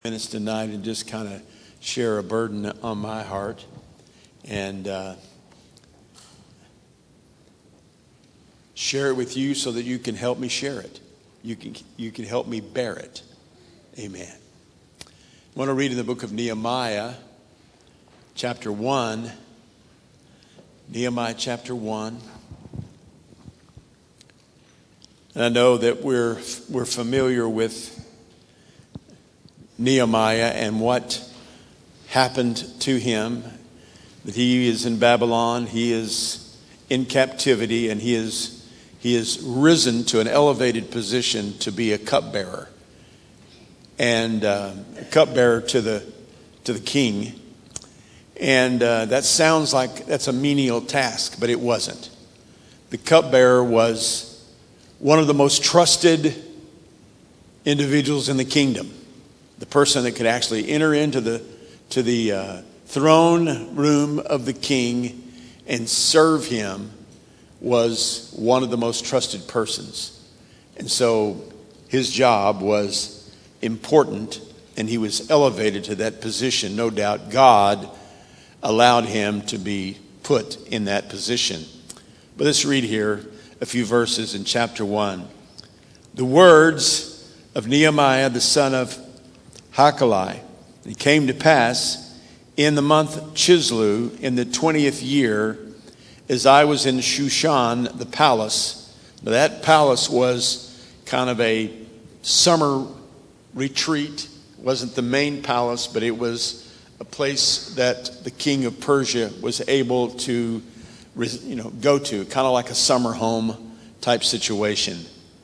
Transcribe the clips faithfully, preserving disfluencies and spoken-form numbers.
Minutes tonight and just kind of share a burden on my heart and uh, share it with you so that you can help me share it. You can you can help me bear it. Amen. I want to read in the book of Nehemiah, chapter one. Nehemiah chapter one. And I know that we're we're familiar with Nehemiah and what happened to him, that he is in Babylon, he is in captivity, and he is he is risen to an elevated position to be a cupbearer, and uh, a cupbearer to the to the king. And uh, that sounds like that's a menial task, but it wasn't. The cupbearer was one of the most trusted individuals in the kingdom. The person that could actually enter into the to the uh, throne room of the king and serve him was one of the most trusted persons. And so his job was important, and he was elevated to that position. No doubt God allowed him to be put in that position. But let's read here a few verses in chapter one. The words of Nehemiah, the son of Hakali. It came to pass in the month Chislew in the twentieth year, as I was in Shushan, the palace. Now that palace was kind of a summer retreat. It wasn't the main palace, but it was a place that the king of Persia was able to, you know, go to, kind of like a summer home type situation.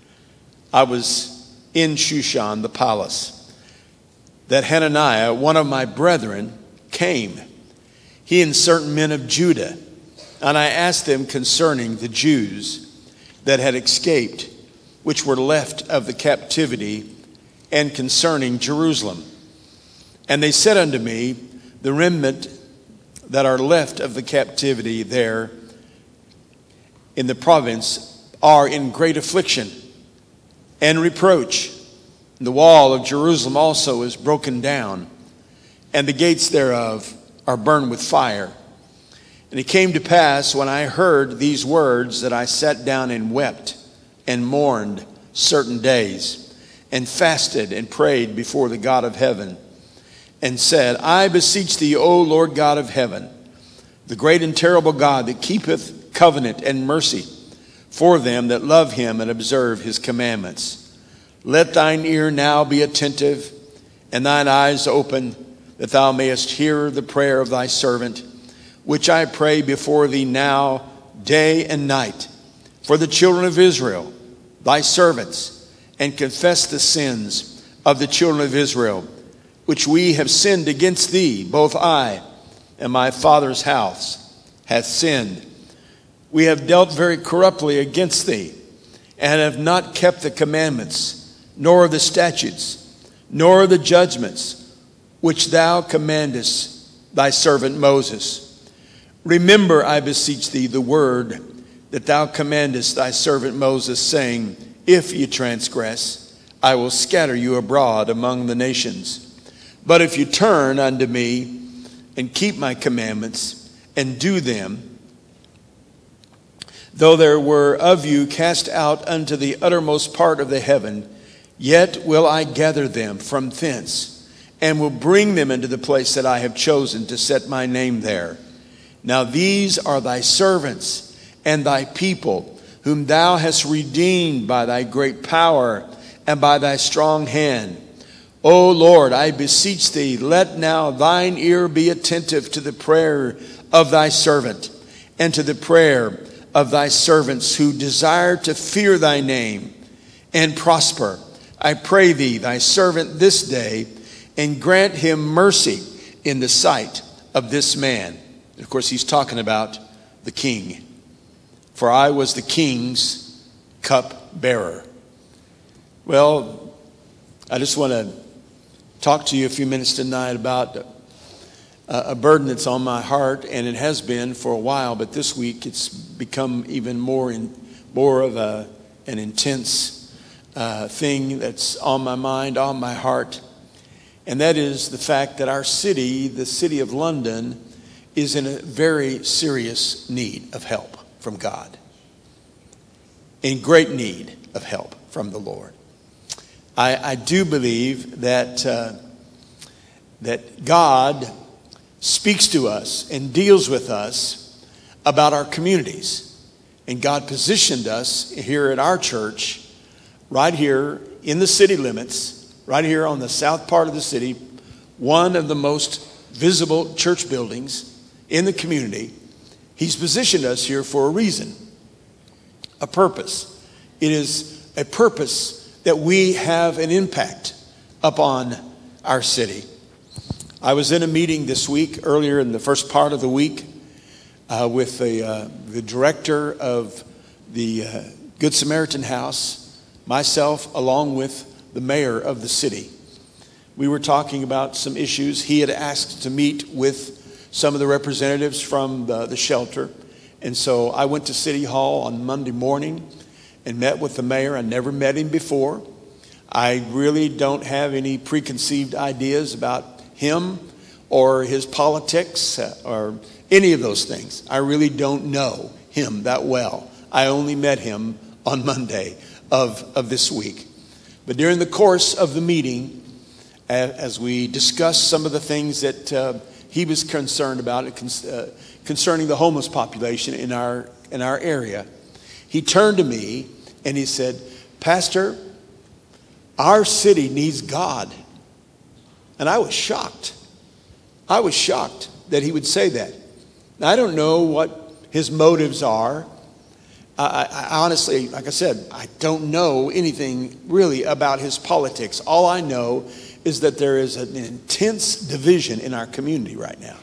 I was in Shushan, the palace. That Hananiah, one of my brethren, came, he and certain men of Judah, and I asked them concerning the Jews that had escaped, which were left of the captivity, and concerning Jerusalem. And they said unto me, the remnant that are left of the captivity there in the province are in great affliction and reproach. The wall of Jerusalem also is broken down, and the gates thereof are burned with fire. And it came to pass, when I heard these words, that I sat down and wept and mourned certain days, and fasted and prayed before the God of heaven, and said, I beseech thee, O Lord God of heaven, the great and terrible God that keepeth covenant and mercy for them that love him and observe his commandments. Let thine ear now be attentive, and thine eyes open, that thou mayest hear the prayer of thy servant, which I pray before thee now, day and night, for the children of Israel, thy servants, and confess the sins of the children of Israel, which we have sinned against thee. Both I and my father's house hath sinned. We have dealt very corruptly against thee, and have not kept the commandments, nor the statutes, nor the judgments, which thou commandest thy servant Moses. Remember, I beseech thee, the word that thou commandest thy servant Moses, saying, if you transgress, I will scatter you abroad among the nations. But if you turn unto me, and keep my commandments, and do them, though there were of you cast out unto the uttermost part of the heaven, yet will I gather them from thence, and will bring them into the place that I have chosen to set my name there. Now these are thy servants and thy people, whom thou hast redeemed by thy great power and by thy strong hand. O Lord, I beseech thee, let now thine ear be attentive to the prayer of thy servant, and to the prayer of thy servants who desire to fear thy name and prosper. I pray thee, thy servant this day, and grant him mercy in the sight of this man. And of course, he's talking about the king. For I was the king's cupbearer. Well, I just want to talk to you a few minutes tonight about a burden that's on my heart, and it has been for a while, but this week it's become even more in, more of a, an intense uh, thing that's on my mind, on my heart. And that is the fact that our city, the city of London, is in a very serious need of help from God. In great need of help from the Lord. I, I do believe that, uh, that God speaks to us and deals with us about our communities. And God positioned us here at our church, right here in the city limits, right here on the south part of the city, one of the most visible church buildings in the community. He's positioned us here for a reason, a purpose. It is a purpose that we have an impact upon our city. I was in a meeting this week, earlier in the first part of the week, uh, with the, uh, the director of the uh, Good Samaritan House, myself, along with the mayor of the city. We were talking about some issues. He had asked to meet with some of the representatives from the, the shelter. And so I went to City Hall on Monday morning and met with the mayor. I never met him before. I really don't have any preconceived ideas about him or his politics or any of those things. I really don't know him that well. I only met him on Monday of, of this week. But during the course of the meeting, as we discussed some of the things that uh, he was concerned about uh, concerning the homeless population in our in our area, he turned to me and he said, "Pastor, our city needs God." And I was shocked. I was shocked that he would say that. Now, I don't know what his motives are. I, I honestly, like I said, I don't know anything really about his politics. All I know is that there is an intense division in our community right now.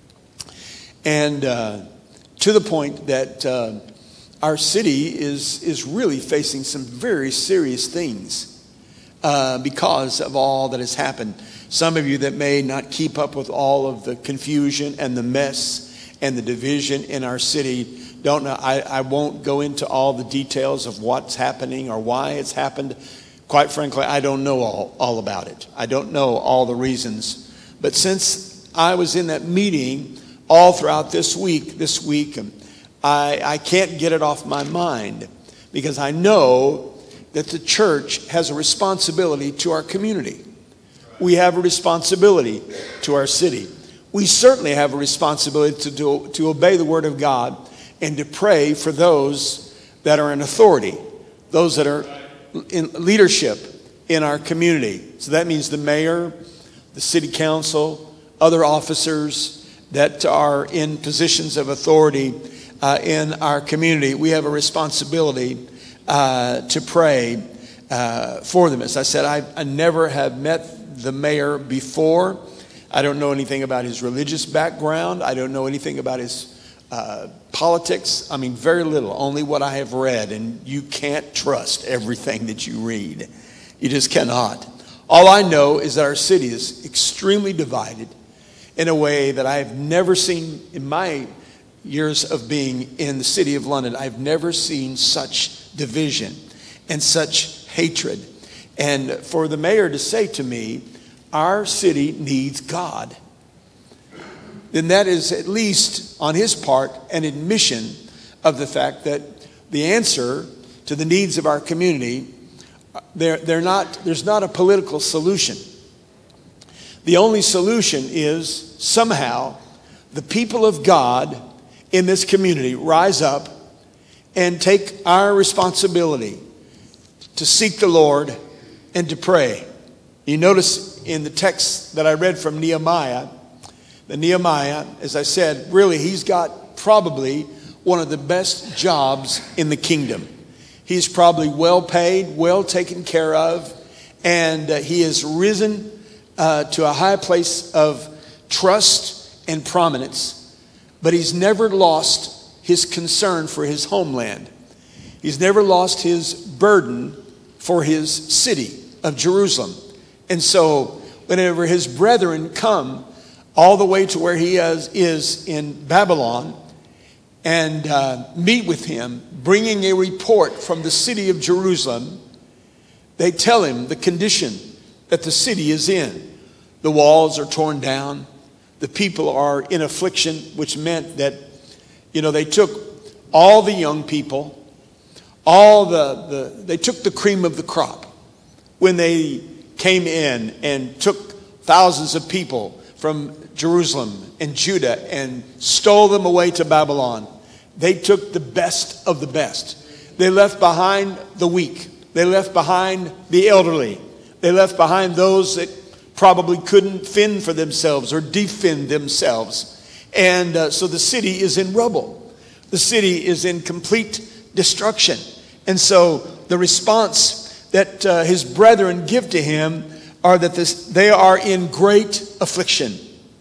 And uh, to the point that uh, our city is, is really facing some very serious things uh, because of all that has happened. Some of you that may not keep up with all of the confusion and the mess and the division in our city don't know. I, I won't go into all the details of what's happening or why it's happened. Quite frankly, I don't know all, all about it. I don't know all the reasons. But since I was in that meeting all throughout this week, this week, I, I can't get it off my mind because I know that the church has a responsibility to our community. We have a responsibility to our city. We certainly have a responsibility to do, to obey the word of God and to pray for those that are in authority, those that are in leadership in our community. So that means the mayor, the city council, other officers that are in positions of authority uh, in our community. We have a responsibility uh, to pray uh, for them. As I said, I, I never have met the mayor before. I don't know anything about his religious background. I don't know anything about his Uh, politics. I mean, very little, only what I have read, and you can't trust everything that you read. You just cannot. All I know is that our city is extremely divided in a way that I have never seen in my years of being in the city of London. I've never seen such division and such hatred. And for the mayor to say to me, our city needs God, then that is at least on his part an admission of the fact that the answer to the needs of our community, they're, they're not, there's not a political solution. The only solution is somehow the people of God in this community rise up and take our responsibility to seek the Lord and to pray. You notice in the text that I read from Nehemiah, The Nehemiah, as I said, really he's got probably one of the best jobs in the kingdom. He's probably well paid, well taken care of, and uh, he has risen uh, to a high place of trust and prominence. But he's never lost his concern for his homeland. He's never lost his burden for his city of Jerusalem. And so whenever his brethren come all the way to where he is, is in Babylon and uh, meet with him, bringing a report from the city of Jerusalem, they tell him the condition that the city is in. The walls are torn down. The people are in affliction, which meant that, you know, they took all the young people, all the, the they took the cream of the crop when they came in and took thousands of people from Jerusalem and Judah and stole them away to Babylon. They took the best of the best. They left behind the weak. They left behind the elderly. They left behind those that probably couldn't fend for themselves or defend themselves. And uh, so the city is in rubble. The city is in complete destruction. And so the response that uh, his brethren give to him are that this, they are in great affliction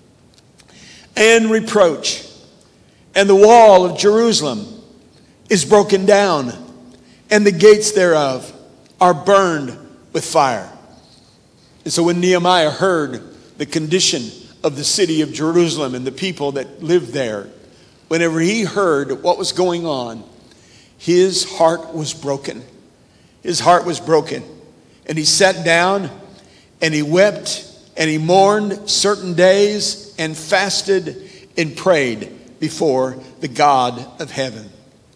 and reproach. And the wall of Jerusalem is broken down, and the gates thereof are burned with fire. And so when Nehemiah heard the condition of the city of Jerusalem and the people that lived there, whenever he heard what was going on, his heart was broken. His heart was broken. And he sat down and he wept and he mourned certain days and fasted and prayed before the God of heaven.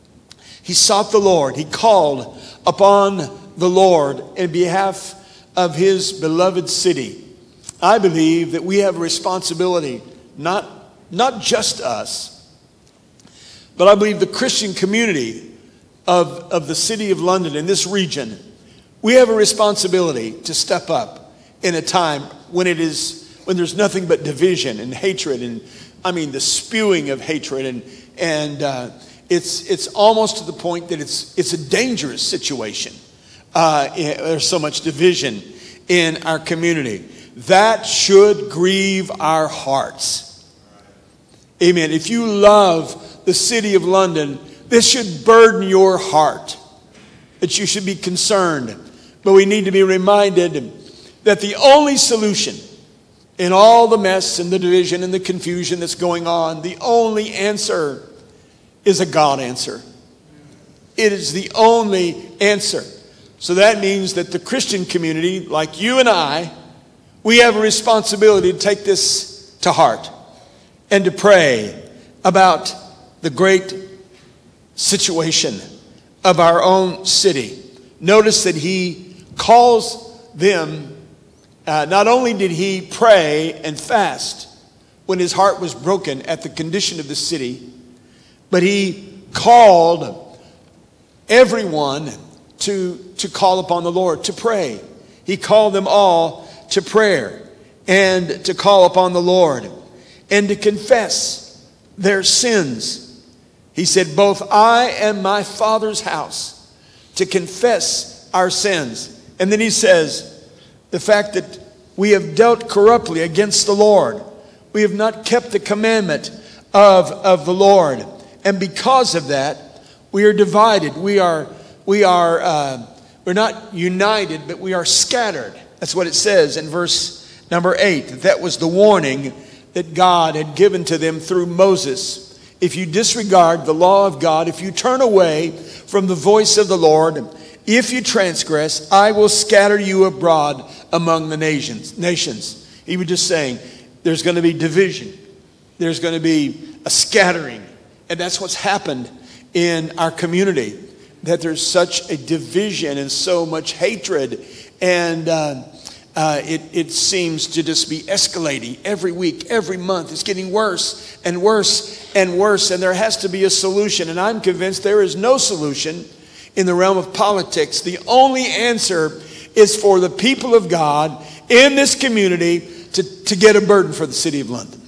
He sought the Lord. He called upon the Lord in behalf of his beloved city. I believe that we have a responsibility, not, not just us, but I believe the Christian community of, of the city of London in this region, we have a responsibility to step up in a time when it is, when there's nothing but division and hatred and I mean, the spewing of hatred, and and uh, it's it's almost to the point that it's it's a dangerous situation. Uh, there's so much division in our community. That should grieve our hearts. Amen. If you love the city of London, this should burden your heart. That you should be concerned. But we need to be reminded that the only solution in all the mess and the division and the confusion that's going on, the only answer is a God answer. It is the only answer. So that means that the Christian community, like you and I, we have a responsibility to take this to heart and to pray about the great situation of our own city. Notice that he calls them. Uh, not only did he pray and fast when his heart was broken at the condition of the city, but he called everyone to, to call upon the Lord, to pray. He called them all to prayer and to call upon the Lord and to confess their sins. He said, both I and my Father's house, to confess our sins. And then he says, the fact that we have dealt corruptly against the Lord. We have not kept the commandment of, of the Lord. And because of that, we are divided. We are, we are, uh, we're not united, but we are scattered. That's what it says in verse number eight. That was the warning that God had given to them through Moses. If you disregard the law of God, if you turn away from the voice of the Lord, if you transgress, I will scatter you abroad among the nations. Nations. He was just saying, there's going to be division. There's going to be a scattering. And that's what's happened in our community. That there's such a division and so much hatred. And uh, uh, it, it seems to just be escalating every week, every month. It's getting worse and worse and worse. And there has to be a solution. And I'm convinced there is no solution in the realm of politics. The only answer is for the people of God in this community to, to get a burden for the city of London.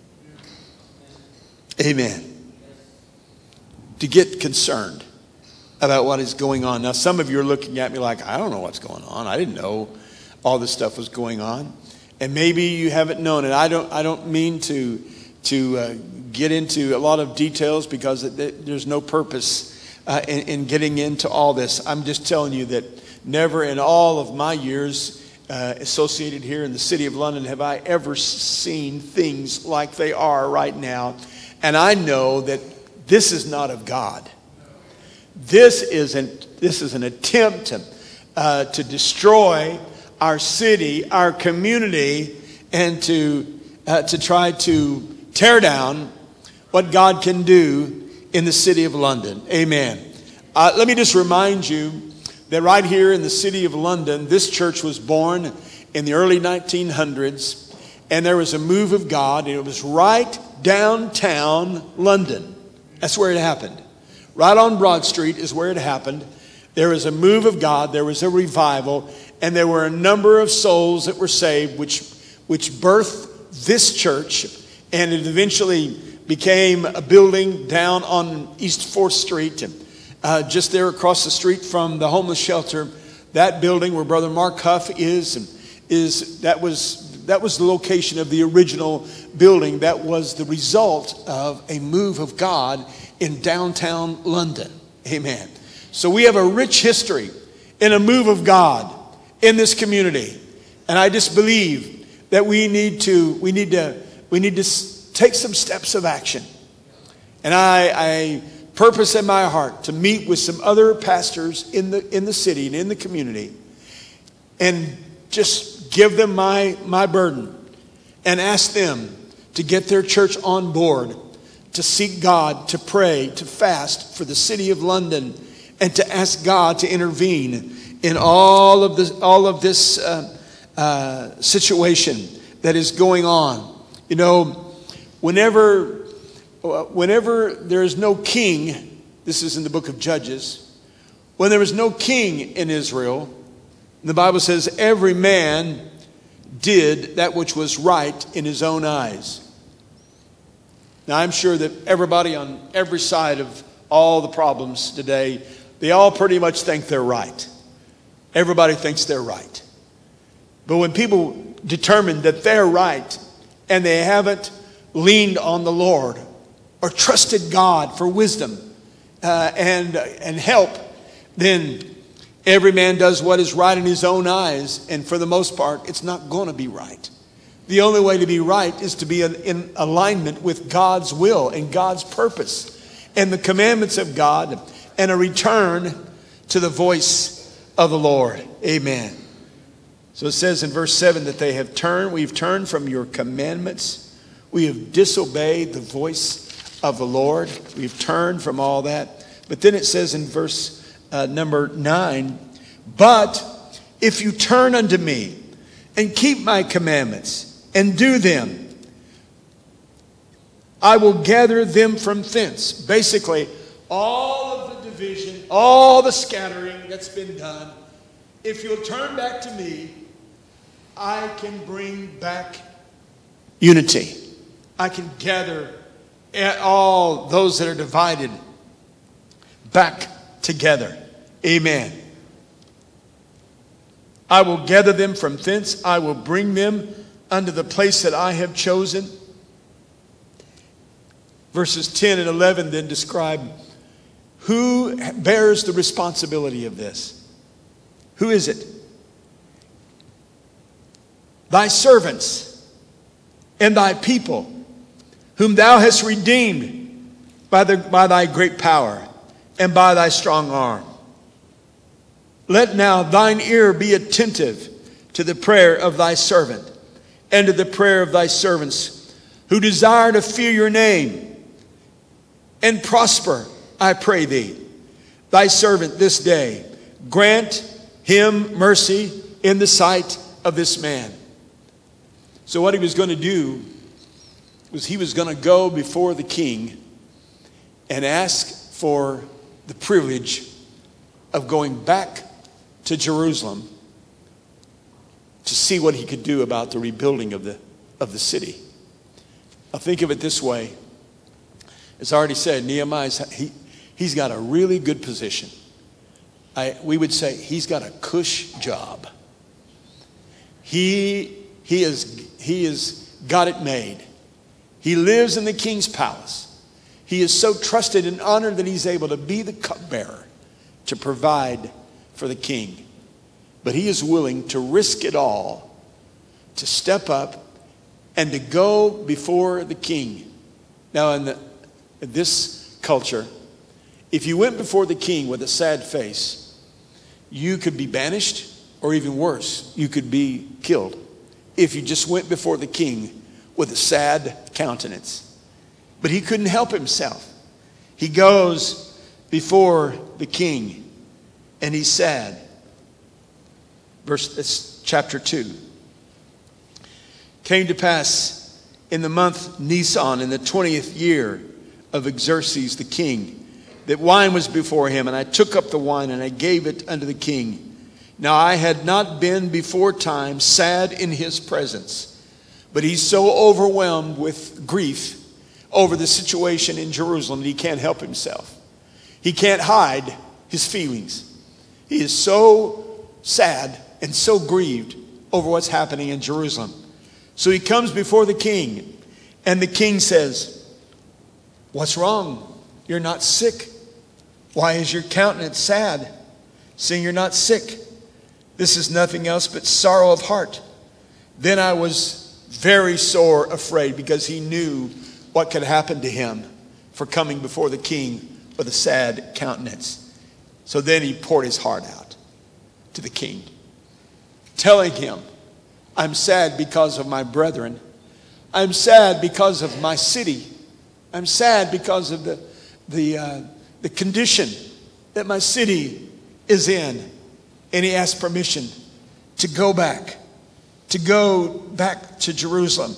Amen. To get concerned about what is going on. Now, some of you are looking at me like, I don't know what's going on. I didn't know all this stuff was going on. And maybe you haven't known it. I don't, I don't mean to, to uh, get into a lot of details because it, it, there's no purpose Uh, in, in getting into all this. I'm just telling you that never in all of my years uh, associated here in the city of London have I ever seen things like they are right now. And I know that this is not of God. This is an, this is an attempt to, uh, to destroy our city, our community, and to, uh, to try to tear down what God can do in the city of London. Amen. Uh, let me just remind you that right here in the city of London, this church was born in the early nineteen hundreds, and there was a move of God, and it was right downtown London. That's where it happened. Right on Broad Street is where it happened. There was a move of God, there was a revival, and there were a number of souls that were saved, which, which birthed this church, and it eventually became a building down on East fourth Street, uh, just there across the street from the homeless shelter. That building where Brother Mark Huff is, is that was that was the location of the original building. That was the result of a move of God in downtown London. Amen. So we have a rich history in a move of God in this community, and I just believe that we need to we need to we need to take some steps of action. And I, I purpose in my heart to meet with some other pastors in the in the city and in the community, and just give them my my burden and ask them to get their church on board, to seek God, to pray, to fast for the city of London, and to ask God to intervene in all of this all of this uh, uh, situation that is going on. You know, whenever whenever there is no king, this is in the book of Judges, when there was no king in Israel, the Bible says every man did that which was right in his own eyes. Now, I'm sure that everybody on every side of all the problems today, they all pretty much think they're right. Everybody thinks they're right. But when people determine that they're right and they haven't leaned on the Lord or trusted God for wisdom uh, and, uh, and help, then every man does what is right in his own eyes, and for the most part, it's not going to be right. The only way to be right is to be in, in alignment with God's will and God's purpose and the commandments of God, and a return to the voice of the Lord. Amen. So it says in verse seven that they have turned, we've turned from your commandments. We have disobeyed the voice of the Lord. We've turned from all that. But then it says in verse uh, number nine, but if you turn unto me and keep my commandments and do them, I will gather them from thence. Basically, all of the division, all the scattering that's been done, if you'll turn back to me, I can bring back unity. I can gather all those that are divided back together. Amen. I will gather them from thence. I will bring them unto the place that I have chosen. Verses ten and eleven then describe who bears the responsibility of this. Who is it? Thy servants and thy people, whom thou hast redeemed by, the, by thy great power and by thy strong arm. Let now thine ear be attentive to the prayer of thy servant and to the prayer of thy servants who desire to fear your name and prosper, I pray thee, thy servant this day. Grant him mercy in the sight of this man. So what he was going to do was he was going to go before the king and ask for the privilege of going back to Jerusalem to see what he could do about the rebuilding of the, of the city. I'll think of it this way. As I already said, Nehemiah's, he, he's got a really good position. I, we would say he's got a cush job. He, he, is, he has got it made. He lives in the king's palace. He is so trusted and honored that he's able to be the cupbearer to provide for the king. But he is willing to risk it all, to step up and to go before the king. Now, in, the, in this culture, if you went before the king with a sad face, you could be banished, or even worse, you could be killed. if you just went before the king with a sad countenance. But he couldn't help himself. He goes before the king and he's sad. Verse, it's chapter two. Came to pass in the month Nisan, in the twentieth year of Xerxes the king, that wine was before him, and I took up the wine and I gave it unto the king. Now I had not been before time sad in his presence, but he's so overwhelmed with grief over the situation in Jerusalem that he can't help himself. He can't hide his feelings. He is so sad and so grieved over what's happening in Jerusalem. So he comes before the king, and the king says, "What's wrong? You're not sick. Why is your countenance sad, seeing you're not sick? This is nothing else but sorrow of heart." Then I was very sore afraid, because he knew what could happen to him for coming before the king with a sad countenance. So then he poured his heart out to the king, telling him, "I'm sad because of my brethren. I'm sad because of my city. I'm sad because of the, the, uh, the condition that my city is in." And he asked permission to go back, to go back to Jerusalem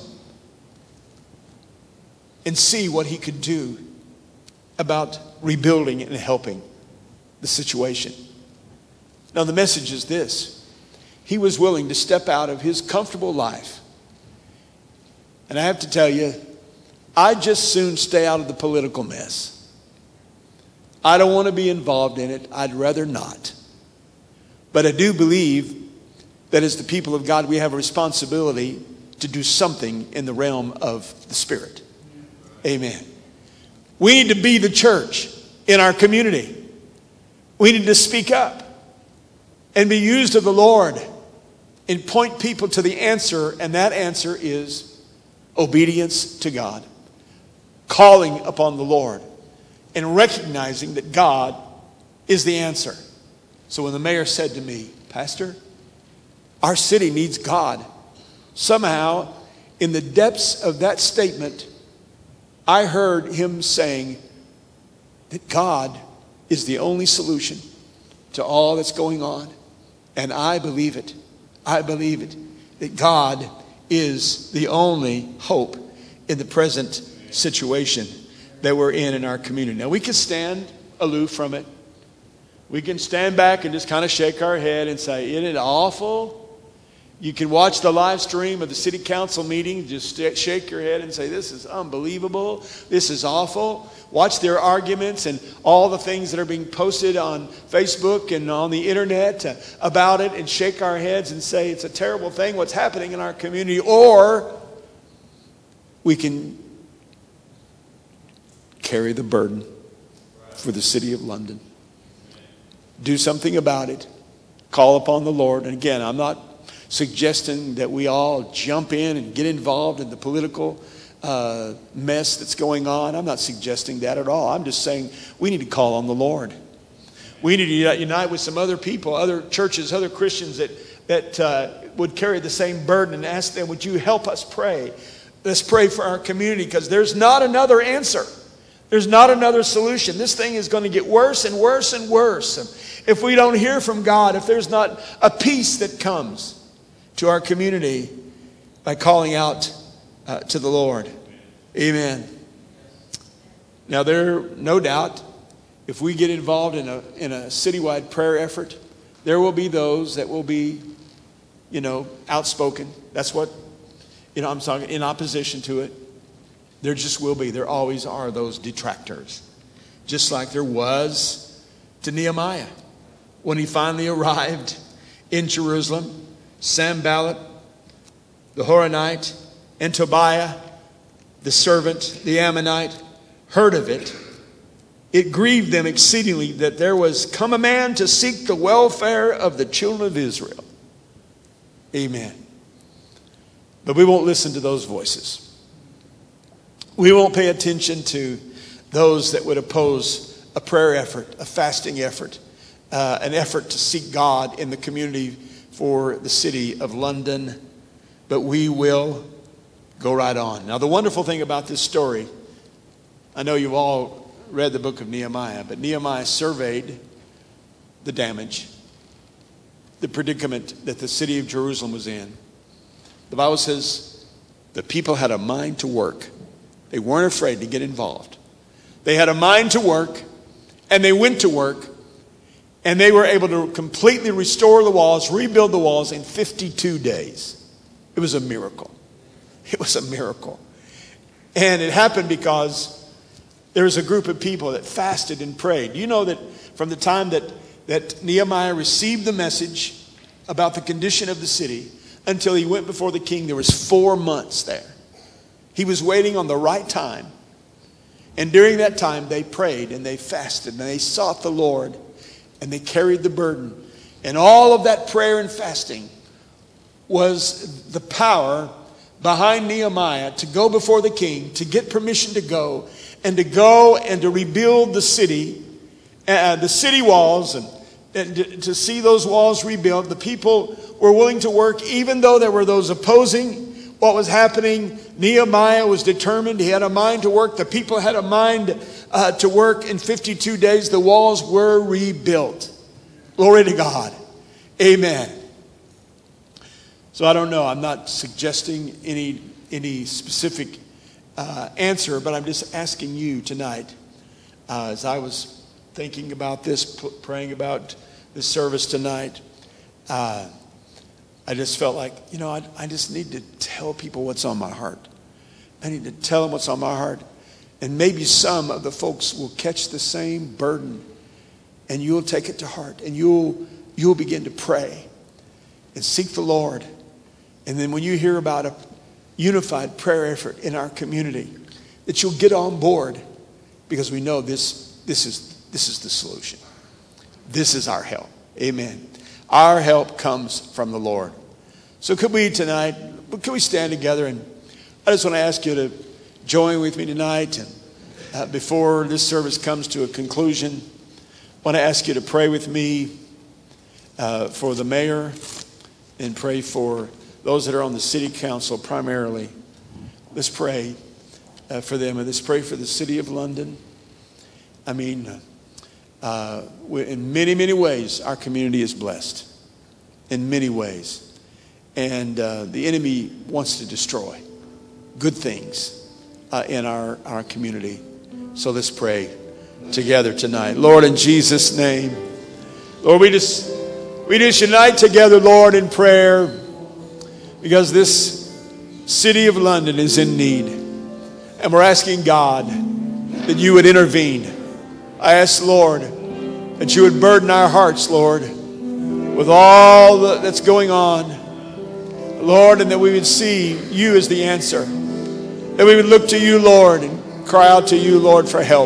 and see what he could do about rebuilding and helping the situation. Now the message is this. He was willing to step out of his comfortable life. And I have to tell you, I'd just soon stay out of the political mess. I don't want to be involved in it. I'd rather not. But I do believe that as the people of God, we have a responsibility to do something in the realm of the Spirit. Amen. We need to be the church in our community. We need to speak up and be used of the Lord and point people to the answer, and that answer is obedience to God, calling upon the Lord, and recognizing that God is the answer. So when the mayor said to me, "Pastor, our city needs God," somehow in the depths of that statement, I heard him saying that God is the only solution to all that's going on. And I believe it. I believe it. That God is the only hope in the present situation that we're in in our community. Now we can stand aloof from it. We can stand back and just kind of shake our head and say, "Isn't it awful?" You can watch the live stream of the city council meeting, just shake your head and say, "This is unbelievable. This is awful." Watch their arguments and all the things that are being posted on Facebook and on the internet about it, and shake our heads and say, "It's a terrible thing what's happening in our community." Or we can carry the burden for the city of London. Do something about it. Call upon the Lord. And again, I'm not suggesting that we all jump in and get involved in the political uh, mess that's going on. I'm not suggesting that at all. I'm just saying we need to call on the Lord. We need to unite with some other people, other churches, other Christians that, that uh, would carry the same burden, and ask them, "Would you help us pray? Let's pray for our community," because there's not another answer. There's not another solution. This thing is going to get worse and worse and worse. If we don't hear from God, if there's not a peace that comes to our community by calling out uh, to the Lord. Amen. Now there, no doubt, if we get involved in a in a citywide prayer effort, there will be those that will be, you know, outspoken. That's what, you know, I'm talking in opposition to it. There just will be. There always are those detractors. Just like there was to Nehemiah when he finally arrived in Jerusalem. Sanballat, the Horonite, and Tobiah, the servant, the Ammonite, heard of it. It grieved them exceedingly that there was come a man to seek the welfare of the children of Israel. Amen. But we won't listen to those voices. We won't pay attention to those that would oppose a prayer effort, a fasting effort, uh, an effort to seek God in the community for the city of London. but we will go right on. Now, the wonderful thing about this story, I know you've all read the book of Nehemiah, but Nehemiah surveyed the damage, the predicament that the city of Jerusalem was in. The Bible says the people had a mind to work. They weren't afraid to get involved. They had a mind to work, and they went to work, and they were able to completely restore the walls, rebuild the walls in fifty-two days. It was a miracle. It was a miracle. And it happened because there was a group of people that fasted and prayed. You know that from the time that, that Nehemiah received the message about the condition of the city until he went before the king, there was four months there. He was waiting on the right time. And during that time, they prayed and they fasted and they sought the Lord and they carried the burden. And all of that prayer and fasting was the power behind Nehemiah to go before the king, to get permission to go, and to go and to rebuild the city, uh, the city walls, and, and to, to see those walls rebuilt. The people were willing to work, even though there were those opposing what was happening. Nehemiah was determined. He had a mind to work. The people had a mind uh, to work. In fifty-two days, the walls were rebuilt. Glory to God. Amen. So I don't know. I'm not suggesting any any specific uh, answer, but I'm just asking you tonight, uh, as I was thinking about this, p- praying about this service tonight, uh, I just felt like, you know, I, I just need to tell people what's on my heart. I need to tell them what's on my heart. And maybe some of the folks will catch the same burden, and you'll take it to heart, and you'll you'll begin to pray and seek the Lord. And then when you hear about a unified prayer effort in our community, that you'll get on board, because we know this, this is, this is the solution. This is our help. Amen. Our help comes from the Lord. So could we tonight, could we stand together? And I just want to ask you to join with me tonight. And uh, before this service comes to a conclusion, I want to ask you to pray with me uh, for the mayor and pray for those that are on the city council primarily. Let's pray uh, for them, and let's pray for the city of London. I mean, uh, in many, many ways, our community is blessed. In many ways. And uh, the enemy wants to destroy good things uh, in our, our community. So let's pray together tonight. Lord, in Jesus' name, Lord, we just, we just unite together, Lord, in prayer, because this city of London is in need. And we're asking God that you would intervene. I ask, Lord, that you would burden our hearts, Lord, with all that's going on, Lord, and that we would see you as the answer. That we would look to you, Lord, and cry out to you, Lord, for help.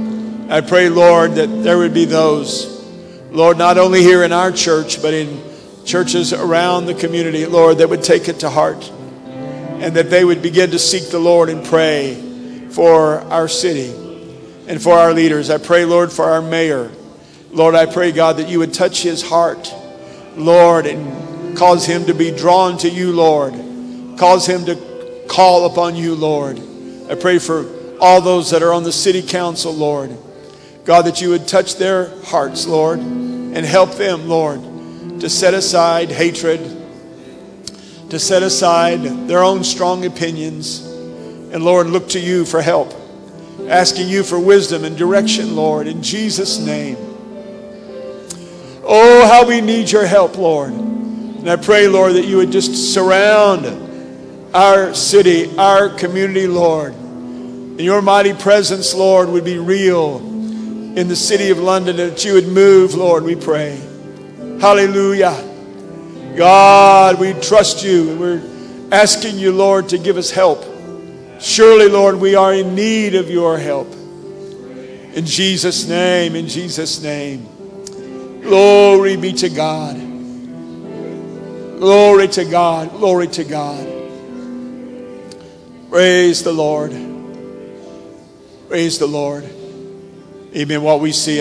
I pray, Lord, that there would be those, Lord, not only here in our church, but in churches around the community, Lord, that would take it to heart, and that they would begin to seek the Lord and pray for our city and for our leaders. I pray, Lord, for our mayor. Lord, I pray, God, that you would touch his heart, Lord, and cause him to be drawn to you, Lord. Cause him to call upon you, Lord. I pray for all those that are on the city council, Lord. God, that you would touch their hearts, Lord, and help them, Lord, to set aside hatred, to set aside their own strong opinions, and Lord, look to you for help, asking you for wisdom and direction, Lord, in Jesus' name. Oh, how we need your help, Lord. And I pray, Lord, that you would just surround our city, our community, Lord. And your mighty presence, Lord, would be real in the city of London, that you would move, Lord, we pray. Hallelujah. God, we trust you, and we're asking you, Lord, to give us help. Surely, Lord, we are in need of your help. In Jesus' name, in Jesus' name. Glory be to God. Glory to God. Glory to God. Praise the Lord. Praise the Lord. Amen. What we see